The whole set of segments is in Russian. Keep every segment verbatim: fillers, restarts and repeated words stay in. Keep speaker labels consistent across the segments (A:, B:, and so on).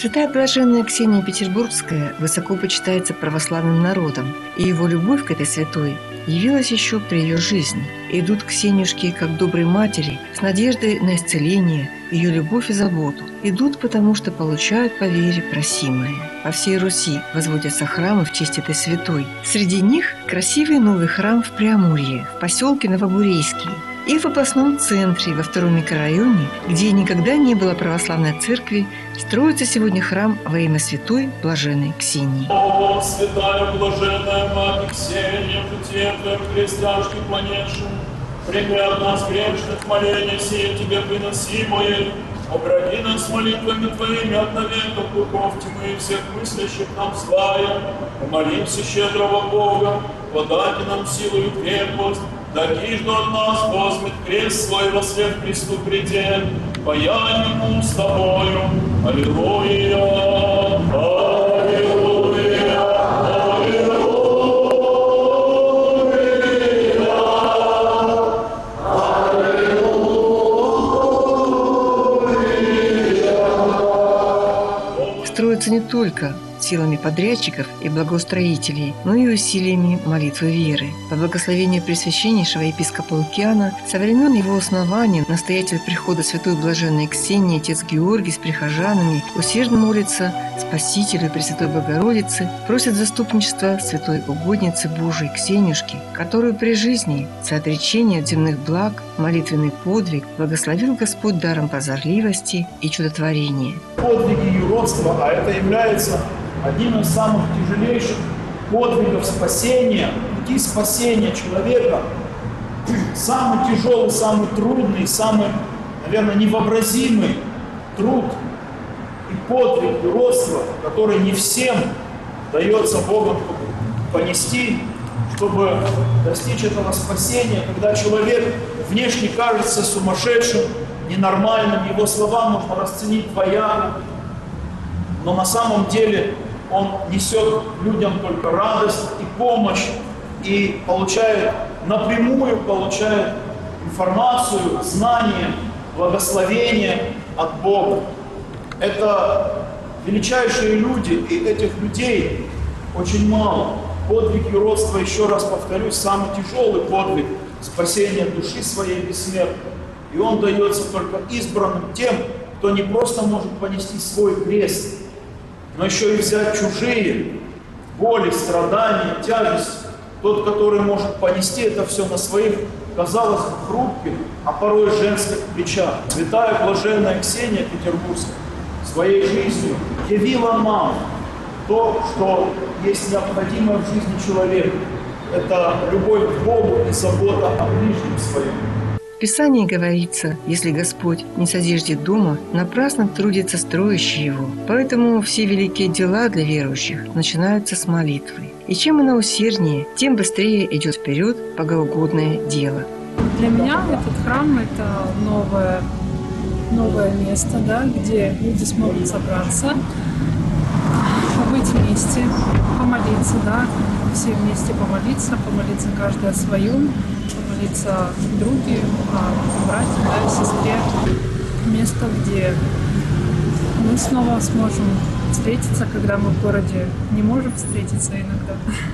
A: Святая блаженная Ксения Петербургская высоко почитается православным народом, и его любовь к этой святой явилась еще при ее жизни. Идут к Ксенюшке как к доброй матери с надеждой на исцеление, ее любовь и заботу. Идут, потому что получают по вере просимое. По всей Руси возводятся храмы в честь этой святой. Среди них красивый новый храм в Преамурье, в поселке Новобурейский, и в областном центре, во втором микрорайоне, где никогда не было православной церкви, строится сегодня храм во имя святой блаженной Ксении.
B: О, святая блаженная Мать Ксения, житие Твоем христианских планетшим, прими от нас грешных моления сие Тебе приносимое, обради нас молитвами Твоими от навеков духов тьмы и всех мыслящих нам злая. Помолимся щедрого Бога, подайте нам силу и крепость, такие, что от нас возьмет крест свой во свет Христу предел, паянию с Тобою. Аллилуйя, аллилуйя, аллилуйя, аллилуйя.
A: Строится не только силами подрядчиков и благоустроителей, но и усилиями молитвы веры. По благословению Пресвященнейшего епископа Лукиана, со времен его основания настоятель прихода святой блаженной Ксении, отец Георгий с прихожанами усердно молится Спасителю Пресвятой Богородицы, просит заступничества святой угодницы Божией Ксенюшки, которую при жизни за отречение от земных благ, молитвенный подвиг благословил Господь даром прозорливости и чудотворения.
C: Подвиги юродства, а это является одним из самых тяжелейших подвигов спасения, пути спасения человека, самый тяжелый, самый трудный, самый, наверное, невообразимый труд и подвиг юродства, который не всем дается Богом понести, чтобы достичь этого спасения, когда человек внешне кажется сумасшедшим, ненормальным, его слова можно расценить двояко, но на самом деле он несет людям только радость и помощь, и получает, напрямую получает информацию, знания, благословение от Бога. Это величайшие люди, и этих людей очень мало. Подвиг юродства, еще раз повторюсь, самый тяжелый подвиг спасения души своей бессмертной. И он дается только избранным тем, кто не просто может понести свой крест, но еще и взять чужие боли, страдания, тяжесть. Тот, который может понести это все на своих, казалось бы, хрупких, а порой женских плечах. Святая блаженная Ксения Петербургская своей жизнью явила нам то, что есть необходимо в жизни человека. Это любовь к Богу и забота о ближнем своем.
A: В Писании говорится, если Господь не созиждет дома, напрасно трудится строящий его. Поэтому все великие дела для верующих начинаются с молитвы. И чем она усерднее, тем быстрее идет вперед богоугодное дело.
D: Для меня этот храм – это новое, новое место, да, где люди смогут собраться, быть вместе, помолиться, да, все вместе помолиться, помолиться каждый о своем, помолиться друг другу, о брате, да, сестре. Место, где мы снова сможем встретиться, когда мы в городе не можем встретиться иногда.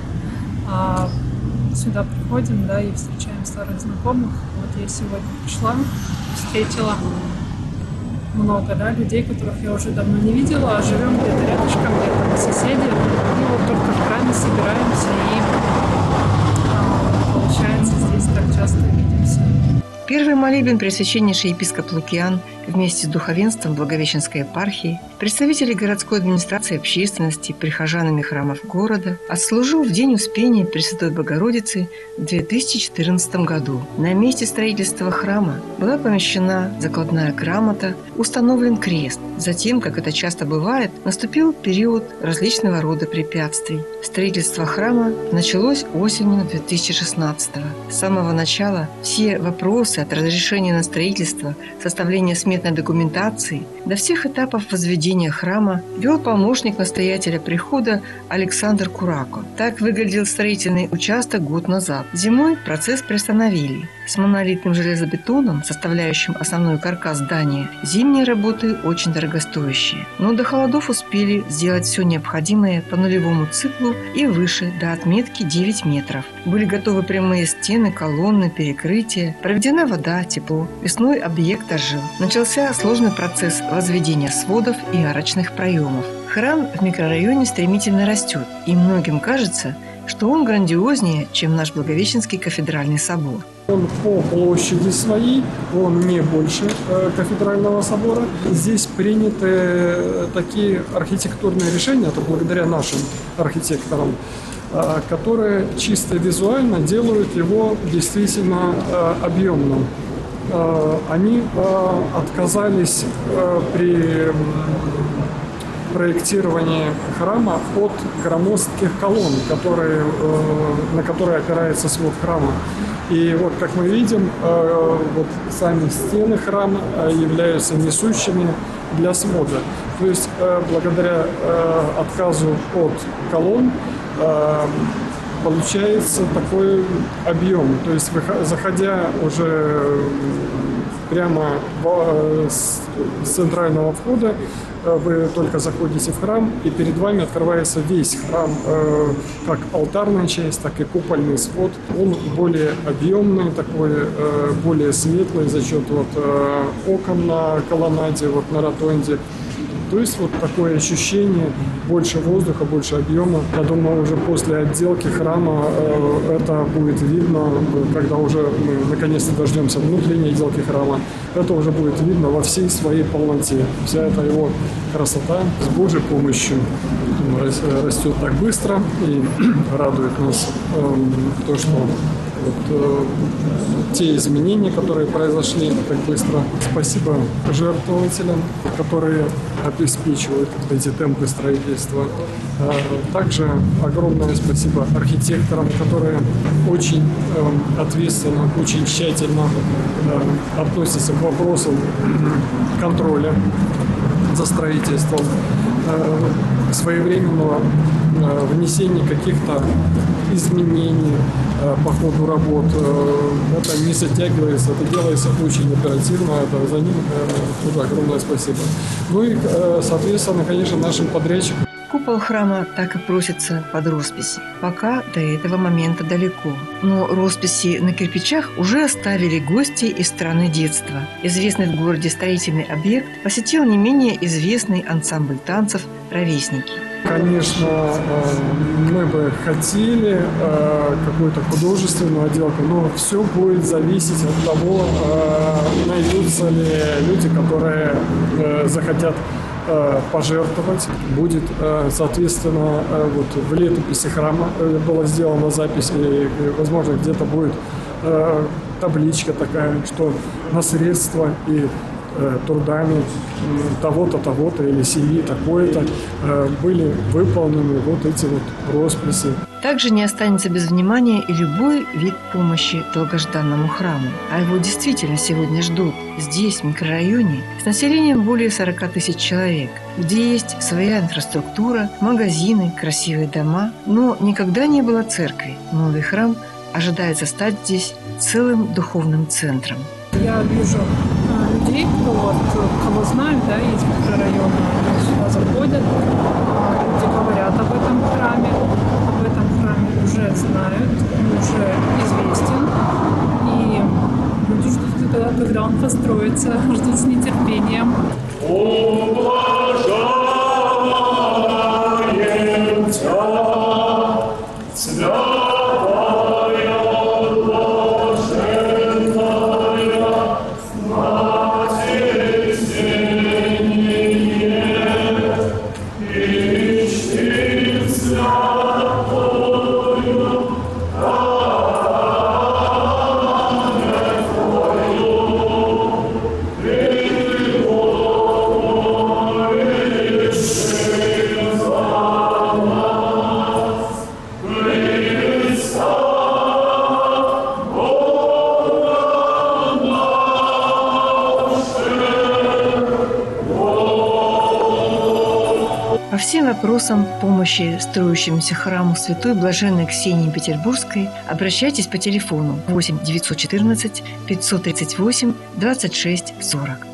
D: А сюда приходим, да, и встречаем старых знакомых. Вот я сегодня пришла, встретила много, да, людей, которых я уже давно не видела, а живем где-то рядышком, где-то мы соседи. И вот только в храме собираемся и, а, получается, здесь так часто видимся.
A: Первый молебен Пресвященнейший епископ Лукиан вместе с духовенством Благовещенской епархии, представители городской администрации, общественности, прихожанами храмов города отслужил в день Успения Пресвятой Богородицы в две тысячи четырнадцатом году. На месте строительства храма была помещена закладная грамота, установлен крест. Затем, как это часто бывает, наступил период различного рода препятствий. Строительство храма началось осенью две тысячи шестнадцатого. С самого начала все вопросы от разрешения на строительство, составления сметы предметной документации до всех этапов возведения храма вел помощник настоятеля прихода Александр Курако. Так выглядел строительный участок год назад. Зимой процесс приостановили. С монолитным железобетоном, составляющим основной каркас здания, зимние работы очень дорогостоящие. Но до холодов успели сделать все необходимое по нулевому циклу и выше, до отметки девять метров. Были готовы прямые стены, колонны, перекрытия, проведена вода, тепло. Весной объект ожил. Начался сложный процесс возведения сводов и арочных проемов. Храм в микрорайоне стремительно растет, и многим кажется, что он грандиознее, чем наш Благовещенский кафедральный собор.
E: Он по площади своей, он не больше э, кафедрального собора. Здесь приняты такие архитектурные решения, это благодаря нашим архитекторам, э, которые чисто визуально делают его действительно э, объемным. Э, они э, отказались э, при проектировании храма от громоздких колонн, которые, э, на которые опирается свод храма. И вот, как мы видим, э, вот сами стены храма являются несущими для свода. То есть, э, благодаря э, отказу от колонн э, получается такой объем. То есть, заходя уже прямо в, с центрального входа, вы только заходите в храм, и перед вами открывается весь храм, э, как алтарная часть, так и купольный свод. Он более объемный, такой, э, более светлый за счет вот, э, окон на колоннаде, вот, на ротонде. То есть вот такое ощущение, больше воздуха, больше объема. Я думаю, уже после отделки храма э, это будет видно, когда уже мы наконец-то дождемся внутренней отделки храма. Это уже будет видно во всей своей полноте. Вся эта его красота с Божьей помощью растет так быстро и радует нас э, то, что вот, э, те изменения, которые произошли так быстро. Спасибо жертвователям, которые обеспечивают эти темпы строительства. Э, также огромное спасибо архитекторам, которые очень э, ответственно, очень тщательно э, относятся к вопросам контроля за строительством, э, своевременного э, внесения каких-то изменений э, по ходу работ. Э, это не затягивается, это делается очень оперативно, это за ним э, тоже огромное спасибо. Ну и, э, соответственно, конечно, нашим подрядчикам.
A: Купол храма так и просится под росписи. Пока до этого момента далеко. Но росписи на кирпичах уже оставили гости из страны детства. Известный в городе строительный объект посетил не менее известный ансамбль танцев «Ровесники».
E: Конечно, мы бы хотели какую-то художественную отделку, но все будет зависеть от того, найдутся ли люди, которые захотят пожертвовать. Будет, соответственно, вот в летописи храма была сделана запись, и, возможно, где-то будет табличка такая, что на средства и трудами того-то, того-то или семьи такое-то были выполнены вот эти вот росписи.
A: Также не останется без внимания и любой вид помощи долгожданному храму. А его действительно сегодня ждут здесь, в микрорайоне, с населением более сорока тысяч человек, где есть своя инфраструктура, магазины, красивые дома, но никогда не было церкви. Новый храм ожидается стать здесь целым духовным центром.
D: Я вижу э, людей, кто, вот, кого знаю, да, из микрорайона, они сюда заходят, люди говорят об этом храме, об этом храме уже знают, он уже известен, и люди ждут, когда, когда он построится, ждут с нетерпением.
B: Oh
A: всем вопросам помощи строящемуся храму Святой Блаженной Ксении Петербургской обращайтесь по телефону восемь девятьсот четырнадцать пятьсот тридцать восемь двадцать шесть сорок.